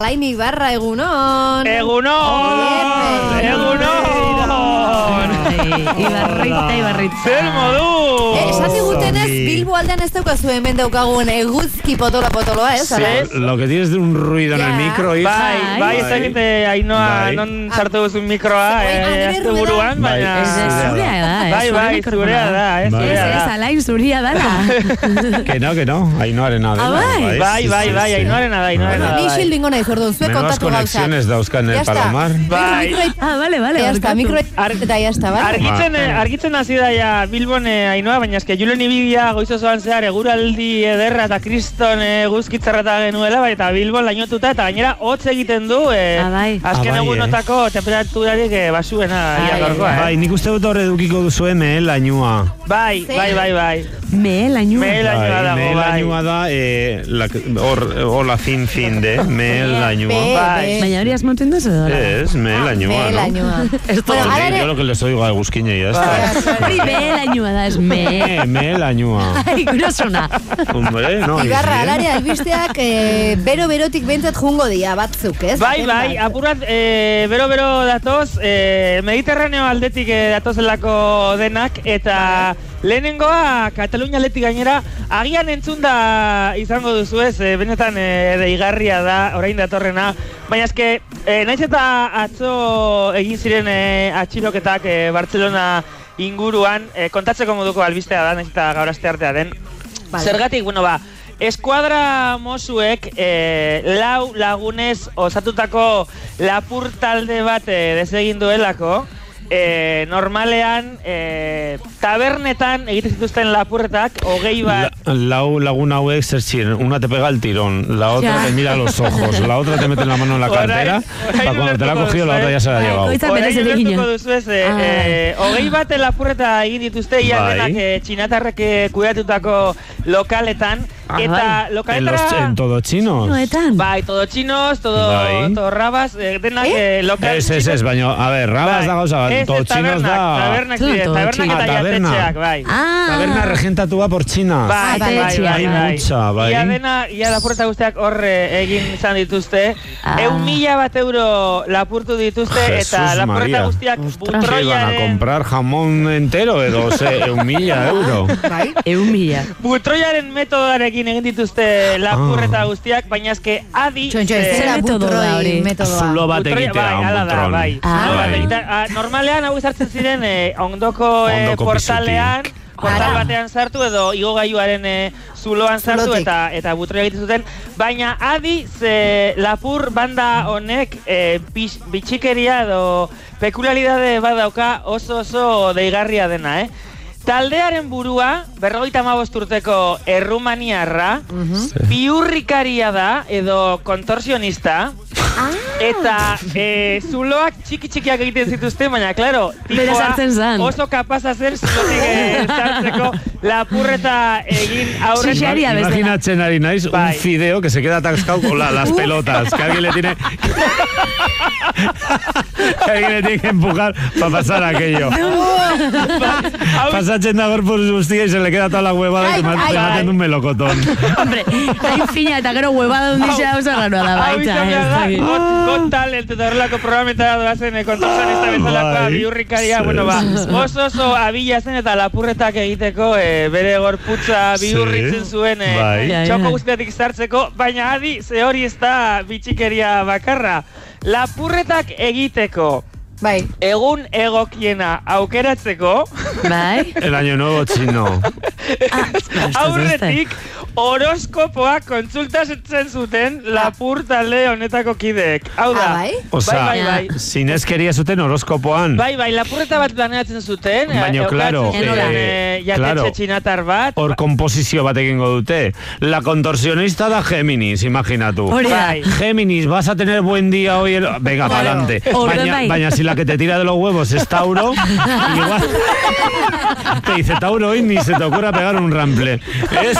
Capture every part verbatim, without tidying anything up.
Alain Ibarra, egunon. Egunon. Egunon. Ibarrita, Ibarrita. Zer modu. Eh, esan digutenez, Bilbo aldean ez daukazu hemen daukagun eguzki potolo potoloa, ez? Sí. Lo que tienes de un ruido en el micro, hija. Bai, bai, ez dakit Ainoa non sartu duzun mikroa, azte buruan, baina... Zurea da, eh? Bai, bai, zurea da, eh? Ez, ez, Alain, zuria dala. Que no, que no, Ainoarena dela. Bai, bai, bai, bai, Ainoarena da, Ainoarena da. Ni xildingo nahi zordun, zuek Menudas kontatu gauzak. conexiones dauzkan el Palomar. Bai. Ah, vale, vale. Ya está, mikro eta ya está, bai? Argitzen, argitzen hasi da ja Bilbon Ainoa, baina eske Julen ibidia goizozoan zehar eguraldi ederra eta kriston guzkitzarrata genuela, bai, eta Bilbon lainotuta, eta gainera hotz egiten du, azken egunotako temperaturarik basuena ia gaurkoa. Bai, nik uste dut horre dukiko duzu mehel lainoa. Bai, bai, bai, bai. Mehel lainoa. Mehel lainoa dago, bai. Mehel lainoa da, hola fin fin de, mehel lainoa. Baina hori asmoten duzu edo? Ez, mehel lainoa, Mehel no? lainoa. Yo lo que les oigo a Eguzkiña y ya está. Hori mehel lainoa da, ez me. Mehel lainoa. Ai, gurasuna. Hombre, no. Ibarra, alare albisteak bero-berotik bentzat jungo dia batzuk, ez? Bai, bai, apurat bero-bero datoz, Mediterraneo aldetik datozelako denak, eta lehenengoa Katalunia aldetik gainera, agian entzunda izango duzu ez, benetan deigarria da, orain datorrena, baina eske, naiz eta atzo egin ziren atxiloketak Bartzelona inguruan, kontatzeko moduko albistea da, naiz eta gaur aste artea den. Zergatik, bueno, ba, eskuadra mosuek lau lagunez osatutako lapur talde bat desegin duelako, E, normalean e, tabernetan egiten zituzten lapurretak hogei bat la, lau lagun hauek zer ziren, una te pega el tirón, la otra ya te mira los ojos, la otra te mete la mano en la cartera, para cuando te la ha cogido la otra ya se la ha llevado. Horain ulertuko duzu ez, hogei bat lapurreta egin dituzte ia denak txinatarrek kudeatutako lokaletan, eta lokaletara... En todo chinos? Bai, todo chinos, todo rabas, denak lokal... Ez, ez, ez, baina, a ver, rabas da gauza bat. Todo chinos da... Tabernak ziren, tabernak eta jatetxeak, bai. Taberna regentatua por China. Bai, bai, bai, bai. Ia dena, ia lapurreta guztiak horre egin izan dituzte. Eun mila bat euro lapurtu dituzte, eta lapurreta guztiak butroiaren... Iban a comprar jamón entero, edo, ze, eun mila euro. Bai, eun mila. Butroiaren metodoarekin egin dituzte lapurreta guztiak, baina eske adi... Zera butroi metodoa. Zulo bat egitea, un butroi. Normalean hau izartzen ziren ondoko portalean, portal batean sartu edo igogailuaren zuloan sartu eta eta butroia egiten zuten, baina adi ze lapur banda honek bitxikeria edo pekuliaridade badauka oso oso deigarria dena, eh? Taldearen burua, berrogeita hamabost urteko errumaniarra, biurrikaria da, edo kontorsionista, eta zuloak txiki-txikiak egiten zituzten, baina, klaro, tipoa oso kapaza zen zulotik sartzeko lapurreta egin aurretik. Imaginatzen ari naiz, un fideo que se queda atascado con las pelotas, que alguien le tiene... que alguien le tiene que empujar para pasar aquello. Pasatzen da gorpuz guztia y se le queda toda la huevada y te maten un melocotón. Hombre, hain fina eta gero huevada hundizea oso ganoa da baita. Got Talent eta horrelako programetara doazen kontorsan ez da bezalakoa biurrikaria, bueno ba, oso oso abila zen eta lapurretak egiteko bere gorputza biurritzen zuen txoko guztiatik sartzeko, baina adi, ze hori ez da bitxikeria bakarra. Lapurretak egiteko Bai. Egun egokiena aukeratzeko. Bai. El año nuevo chino. Aurretik horoskopoak kontsultatzen zuten lapur talde honetako kideek. Hau da. Bai? Osa, zinezkeria zuten horoskopoan. Bai, bai, lapurreta bat planeatzen zuten. Baina, claro. Jatetxe txinatar bat. Hor komposizio bat egingo dute. La contorsionista da Géminis, imaginatu. Géminis, vas a tener buen día hoy. Venga, para adelante. Baina si la que te tira de los huevos es Tauro, igual... Te dice, Tauro, hoy ni se te ocurra pegar un rample. Es...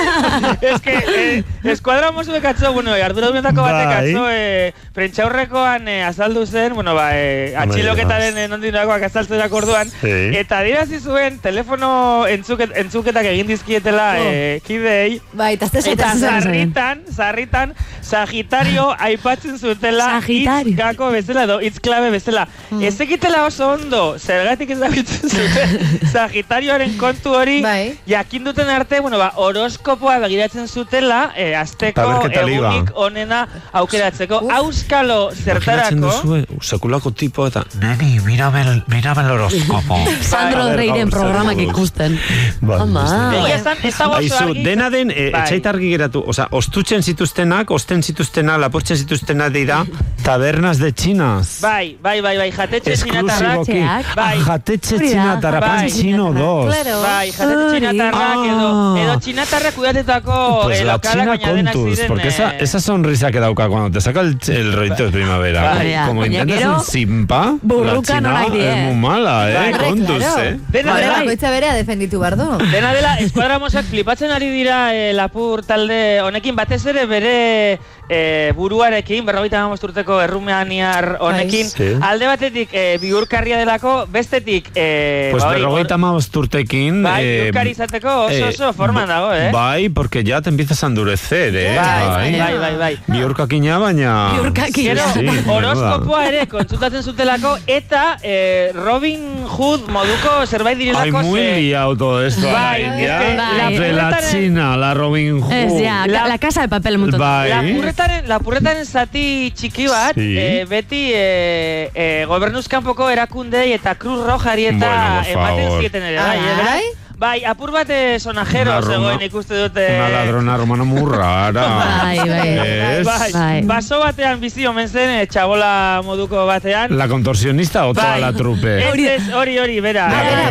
Es que, eh, eskuadramozu ekatzo, bueno, arduradunetako batek atzo, eh, prentxaurrekoan eh, azaldu zen, bueno, ba, eh, atxiloketaren eh, nondinakoak azaltzerak orduan, sí. Eta dirazi zuen, telefono entzuket, entzuketak egin dizkietela oh. eh, kideei, bai, eta sarritan, sarritan, Sagitario aipatzen zutela hitz gako bezala edo hitz klabe bezala. Mm. Ez ekitela oso ondo, zergatik ezagutzen zuten Sagitarioaren kontu hori, bai. Jakin duten arte, bueno, ba, horoskopoa begiratzen zutela, eh, azteko egunik onena aukeratzeko. Uf. Auskalo zertarako. Sekulako tipo eta, neni, mírame el, mírame el horóscopo. Sandro Reiren programak ikusten. Ama. Aizu, dena den, etxaitargi geratu, oza, ostutzen zituztenak, osten zituztenak, lapurtzen zituztenak dira, tabernas de chinas. Bai, bai, bai, bai, jatetxe txinatarrak. Bai. Jatetxe txinatarrak, pan txino dos. Bai, jatetxe txinatarrak, edo, edo txinatarrak kudatetako pues eh, lokalak baina denak ziren. Porque esa, esa sonrisa que dauka cuando te saca el, el rollito de primavera. Bai. Como intentas un simpa, la china es muy mala, eh, kontuz, eh. Dena dela, koitza berea defenditu bardo. Dena dela, eskuadramosak flipatzen ari dira eh, lapur talde honekin, batez ere bere eh, buruarekin, berrogeita hamabost urteko errumeaniar honekin, sí. Alde batetik eh, biurkarria delako, bestetik... Eh, pues ba, berrogeita hamabost urtekin... Bai, eh, biurkari izateko oso oso eh, forman dago, eh? Bai, porque ya te empiezas a endurecer, eh? Bai, bai, bai, bai. Biurkakina baina... Biurkakina. Sí, horoskopoa ere kontzultatzen zutelako, eta eh, Robin Hood moduko zerbait direlako... Ay, muy liado todo esto. Bai, ya. Entre la China, la Robin Hood... Es ya, la, la casa de papel montón. Bai. La purretaren, la purretaren zati txiki bat, sí. eh, beti eh, eh, gobernuzkanpoko erakundei eta Cruz Rojari eta bueno, ematen zieten ere, bai, bai? Bai, apur bat sonajero zegoen ikuste dute... Una ladrona romana muy rara. Bai, bai. Bai, bai. Baso batean bizi omen zen, eh, txabola moduko batean. La contorsionista o bai. Toda la trupe? Ez, hori, hori, bera.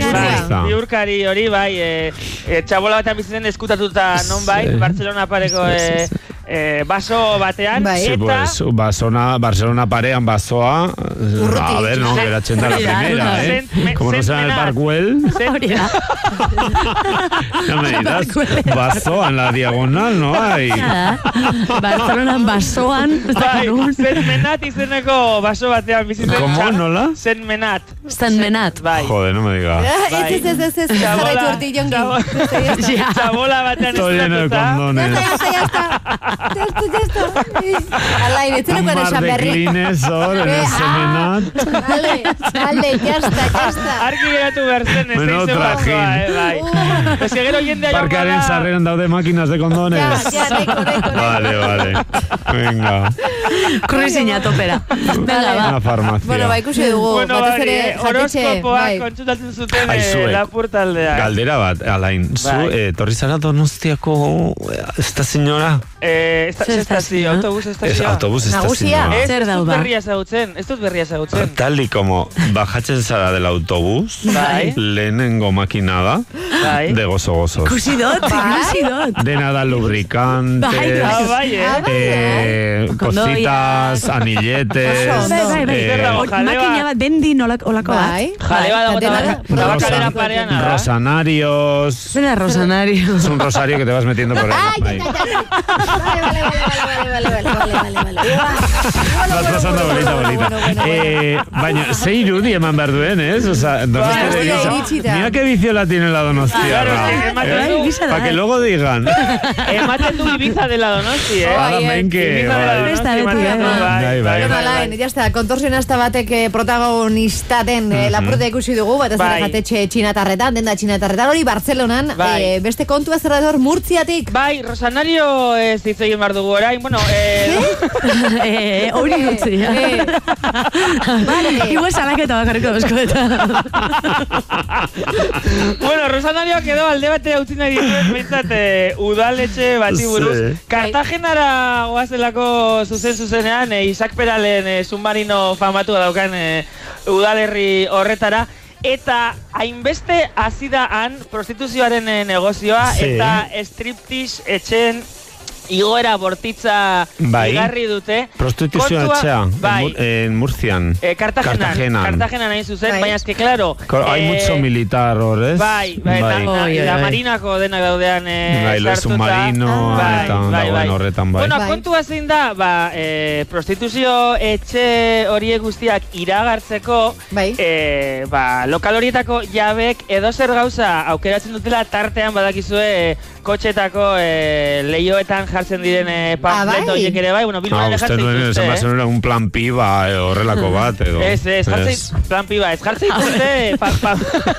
Biurkari hori, bai, eh, eh, txabola batean bizi zen eskutatuta non bai, sí. Barcelona pareko... Sí, sí, sí. Eh, baso batean, bai. Sí, eta... pues, basona, Barcelona parean basoa... Urruti. A ver, no, geratzen da la primera, eh? Como no sea en el Parkwell... No me digas, basoa en la diagonal, no hay... Barcelona basoan... Bai, Zenmenat izeneko baso batean bizitzen... ¿Cómo, nola? Zenmenat. Zenmenat. Bai. Joder, no me digas. Ez, ez, ez, ez, ez, zaraitu horti jongi. Txabola batean estoy lleno de condones. Ya está, ya está. Ya está, ya está. Alain, etzen un mar de clines, hor, en el Zenmenat. Ale, ale, ya está, ya está. Arki geratu berzen, ez Menudo trajín. Bai. Ez egero jendea joan bada... Parkearen sarreran daude máquinas de condones. Ya, ya, neko, neko. Vale, vale. Venga. Kruizina topera. Venga, ba. Una farmacia. Bueno, ba, ikusi dugu. Bueno, bai, horoskopoak kontzultatzen zuten lapur taldea. Galdera bat, Alain. Zu, torri zara Donostiako esta señora... Eh, esta, esta, sí, autobús esta es autobús esta señora. Ez dut berria ezagutzen, ez dut berria ezagutzen. Tal y como bajatzen zara del autobús, bai. Lehenengo makinada, bai. De gozo gozos. Ikusi dut, ikusi dut. Dena da lubricantes, bai, bai, eh? eh, cositas, anilletes. Bai, bai, bai. Makina bat, bendin olako bat. Jale bat, tabakalera parean. Rosanarios. Bena, Rosanarios. Es un rosario que te vas metiendo por ahí. Vale, vale, vale, vale, vale, vale, vale. Vas pasando bolita, bolita. Eh, baina, ze irudi eman behar duen, ez? O sea, Donostia. Mira qué vicio la tiene la Donostia. Para que luego digan. Ematen du Ibiza de la Donosti, eh? Ahora ven que... Bueno, Alain, ya está. Kontorsionista batek protagonista den lapurreta ikusi dugu, bat ez dara jatetxe txinatarretan, denda txinatarretan, hori Bartzelonan, beste kontua zerra dor Murtziatik. Bai, Rosanario ez hitz egin behar dugu orain, bueno, eh... Hori gutzi, eh? Igual salaketa bakarriko bezkoeta. Bueno, Rosanario quedó alde bate hautzin nahi dituen, bintzat, udaletxe bati buruz. Kartagenara goazelako zuzen-zuzenean, Isaac Peralen submarino famatu daukan udalerri horretara, eta hainbeste hasi da han prostituzioaren negozioa, eta striptease etxen igoera bortitza bai. igarri dute. Prostituzioa etxea, bai. en Murcian. Eh, Cartagenan, Cartagenan. Cartagenan hain zuzen, bai. Baina eske, claro. Hay eh, mucho militar, horrez? Bai, bai, bai. bai. La, la marinako denak daudean eh, bai, lo submarino, bai, eta bai, bai. horretan, bai. Bueno, kontua zein da, ba, eh, prostituzio etxe horiek guztiak iragartzeko, bai. eh, ba, lokal horietako jabek edozer gauza aukeratzen dutela tartean badakizue kotxetako eh, lehioetan jartzen diren eh, pamfleto horiek ere bai, bueno, Bilbao ere jartzen dituzte. Uste nuen, zen un plan piba eh, horrelako bat, edo. Ez, ez, jartzen, plan piba, ez jartzen dituzte, pa, pa.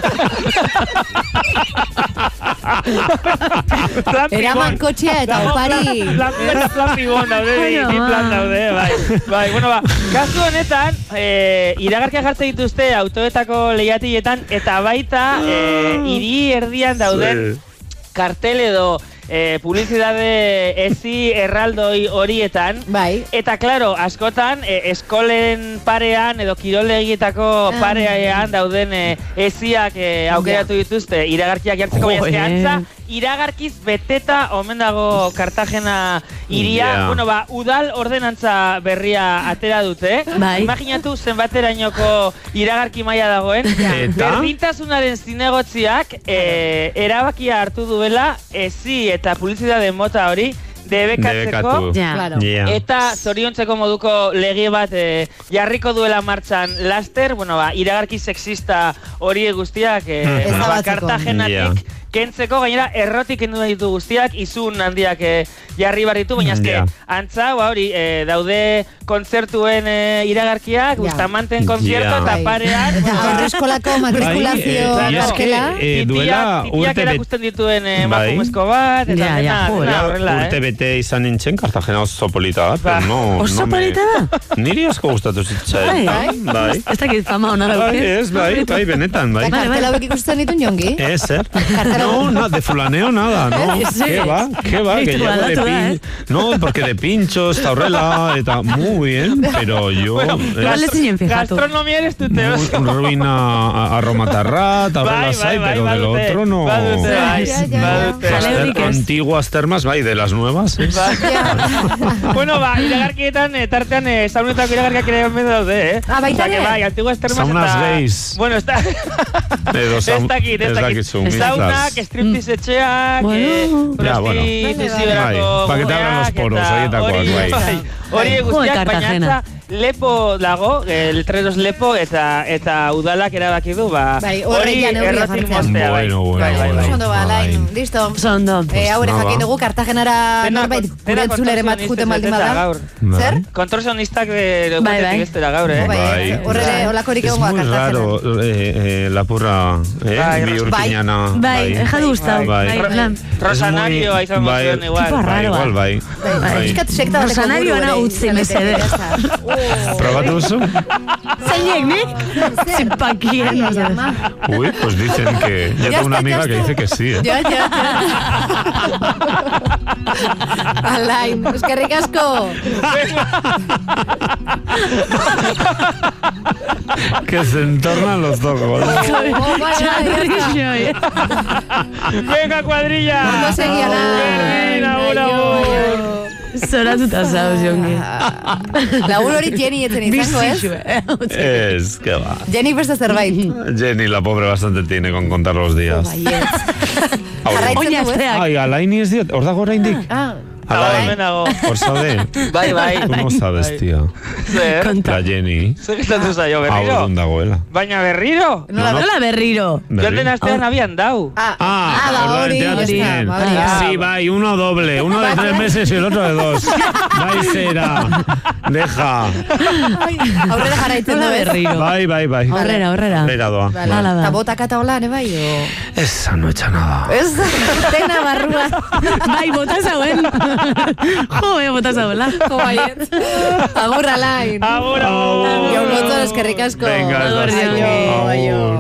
Eraman kotxea eta opari. Plan piba eta plan pibon daude, bi plan daude, bai. Bai, bueno, ba, kasu honetan, eh, iragarkia jartzen dituzte autoetako lehiatietan, eta baita, eh, hiri erdian dauden kartel edo eh, publizidade ezi erraldoi horietan. Bai. Eta, klaro, askotan, eh, eskolen parean edo kirolegietako parean dauden eh, eziak eh, aukeratu dituzte iragarkiak jartzeko, baina eske antza, iragarkiz beteta omen dago Cartagena iria. Yeah. Bueno, ba, udal ordenantza berria atera dute. Bai. Imaginatu zenbaterainoko iragarki maila dagoen. Eta? Berdintasunaren zinegotziak eh, erabakia hartu duela ezi eta publizitate mota hori debekatzeko. Claro. Yeah. Eta zoriontzeko moduko lege bat eh, jarriko duela martxan laster, bueno, ba, iragarki sexista hori guztiak eh, mm-hmm. ba, Cartagenatik yeah. kentzeko, gainera errotik kendu ditu guztiak, izun handiak eh, jarri barritu, baina azke, yeah. antza, ba, hori, eh, daude kontzertuen eh, iragarkiak, Bustamanten yeah. konzierto, yeah. eta parean. Eta aurreskolako matrikulazio eskela. Titiak erakusten dituen emakumezko bat, eta dena horrela, urte bete izan nintzen, Cartagena oso polita da, pero no... Oso polita da? Niri asko gustatu zitzaidan. Bai, ez dakit fama hona dauke. Ez, bai, bai, benetan, bai. Kartela hauek ikusten ditun jongi? Ez, er. No, no, de fulaneo nada, no. ¿Qué va? ¿Qué va? Que ya de pin... No, porque de pinchos, está horrela, eta muy bien, pero yo... Bueno, gastronomía eres tu te oso. Ruina aromatarrat, horrela sai, pero del otro no... Antiguas termas, bai, de las nuevas. Bueno, va, iragarkietan, tartean, saunetako iragarkiak ere omen daude, eh? Ah, baita ere? Bai, antiguas termas eta... Saunas gays. Bueno, está... Ez dakit, ez dakit. Saunak, striptease etxeak, prostituzioerako gogoak. Para que te abran los poros, horietakoak, bai. Hori guztiak, baina lepo dago, el treros lepo, eta eta udalak erabaki du, ba, hori errazik mostea. Bueno, bueno, Sondo ba, lain, listo. Sondo. Haure jakin dugu, Cartagenara norbait gure entzulere bat juten baldin bada. Zer? Kontrolsonistak batetik ez dira gaur, eh? Horre, holakorik egon goa Cartagena. Es muy raro, lapurra, bi urpiñana. Bai, ejadu gustau. Rosanario, aizan mozion igual. Igual, bai. Rosanario ana utzi, mesede. ¿Probatu duzu? Zeinek, nik? Zinpakien. Uy, pues dicen que... Ya tengo una amiga que dice que sí, ¿eh? Ya, ya, ya. Alain, eskerrik asko. Que se entornan los ojos. Venga, cuadrilla. No seguía nada. Zoratuta zauz, jongi. Lagun hori Jenny etzen izango, ez? Es, que va. Jenny beste zerbait. Jenny, la pobre, bastante tiene con contar los días. Jarraitzen du, eh? Ai, alaini ez diot, hor dago oraindik? Ah. Alain, hor zaude? Bai, bai. Tú no sabes, tío. Zer? La Jenny. Zer giztatu zaio, berriro? Hau dagoela. Baina berriro? Nola berriro? Joten astean abian dau. Ah, hori. Sí, bai, uno doble. Uno de tres meses y el otro de dos. Bai, zera. Deja. Aurrera jarraitzen da berriro. Bai, bai, bai. Horrera, horrera. Horrera doa. Eta botak eta hola, ne bai? Esa no echa nada. Ez, tena barrua. Bai, bota zauen. Jo, bota zauen. Jo, baiet. Agur, Alain. Agur, agur. Gau lotu, eskerrik asko. Venga, ez da. Aio, aio.